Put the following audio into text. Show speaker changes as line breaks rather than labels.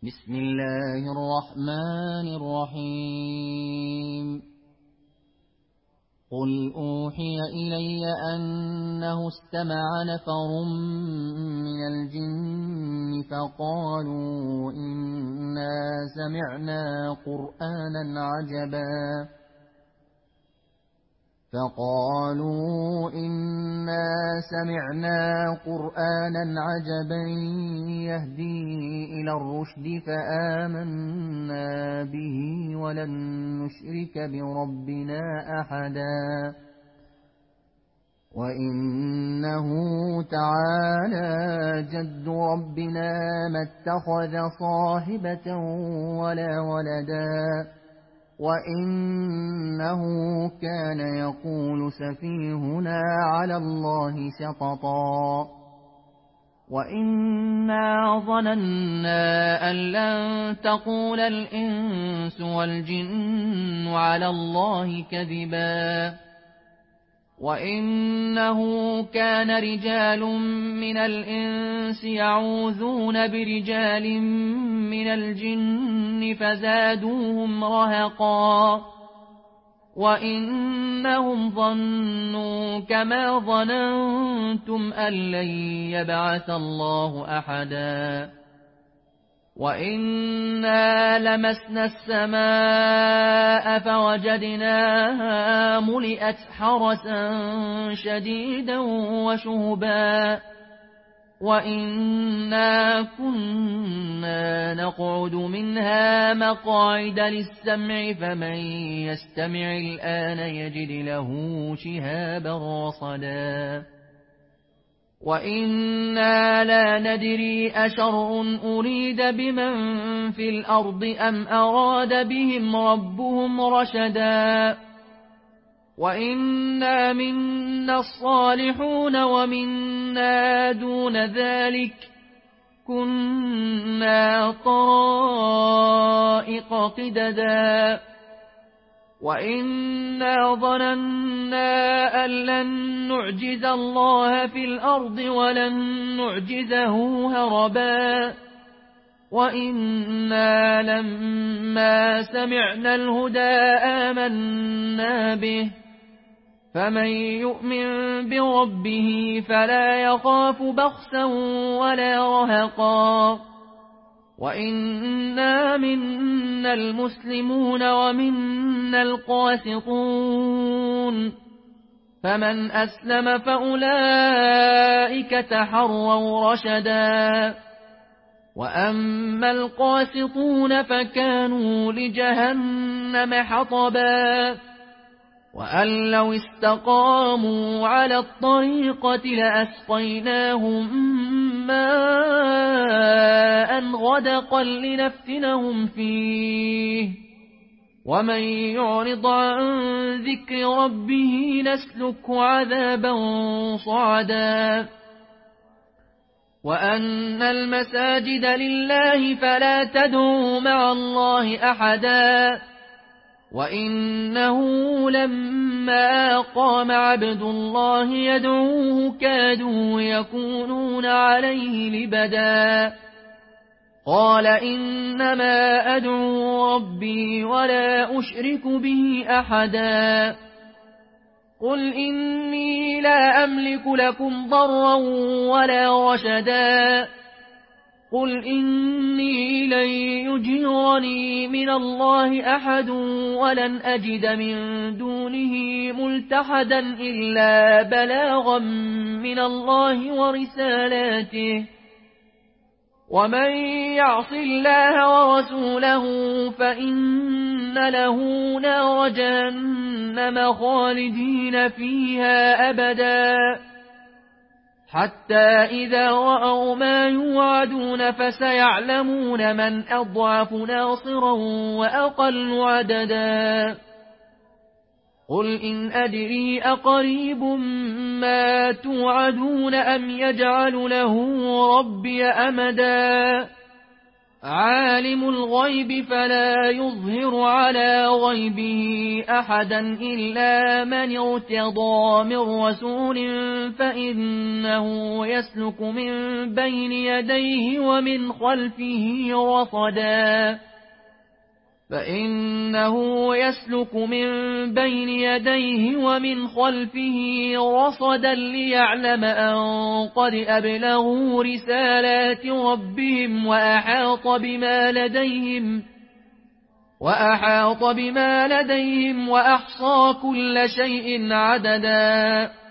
بسم الله الرحمن الرحيم قل أوحي إلي أنه استمع نفر من الجن فقالوا إنا سمعنا قرآنا عجبا يهدي إلى الرشد فآمنا به ولن نشرك بربنا أحدا وإنه تعالى جد ربنا ما اتخذ صاحبة ولا ولدا وإنه كان يقول سفيهنا على الله شططا وإنا ظننا أن لن تقول الإنس والجن على الله كذبا وإنه كان رجال من الإنس يعوذون برجال من الجن فزادوهم رهقا وإنهم ظنوا كما ظننتم أن لن يبعث الله أحدا وإنا لمسنا السماء فوجدناها ملئت حرسا شديدا وشهبا وإنا كنا نقعد منها مقاعد للسمع فمن يستمع الآن يجد له شهابا رصدا وإنا لا ندري أشر أريد بمن في الأرض أم أراد بهم ربهم رشدا وإنا منا الصالحون ومنا دون ذلك كنا طرائق قددا وإنا ظننا أن لن نعجز الله في الأرض ولن نعجزه هربا وإنا لما سمعنا الهدى آمنا به فمن يؤمن بربه فلا يخاف بخسا ولا رهقا وإنا منا المسلمون ومنا القاسطون فمن أسلم فأولئك تحروا رشدا وأما القاسطون فكانوا لجهنم حطبا وأن لو استقاموا على الطريقة لأسقيناهم ماء غدقا لنفتنهم فيه ومن يعرض عن ذكر ربه نسلكه عذابا صعدا وأن المساجد لله فلا تدعوا مع الله أحدا وإنه لما قام عبد الله يدعوه كادوا يكونون عليه لبدا قال إنما أدعو ربي ولا أشرك به أحدا قل إني لا أملك لكم ضرا ولا رشدا قل إني لن يجيرني من الله أحد ولن أجد من دونه ملتحدا إلا بلاغا من الله ورسالاته ومن يعص الله ورسوله فإن له نار جهنم خالدين فيها أبدا حتى إذا رأوا ما يوعدون فسيعلمون من أضعف ناصرا وأقل عددا قل إن أدري أقريب ما توعدون أم يجعل له ربي أمدا عالم الغيب فلا يظهر على غيبه أحدا إلا من ارتضى من رسول فإنه يسلك من بين يديه ومن خلفه رصدا ليعلم أن قد أبلغوا رسالات ربهم وأحاط بما لديهم وأحصى كل شيء عددا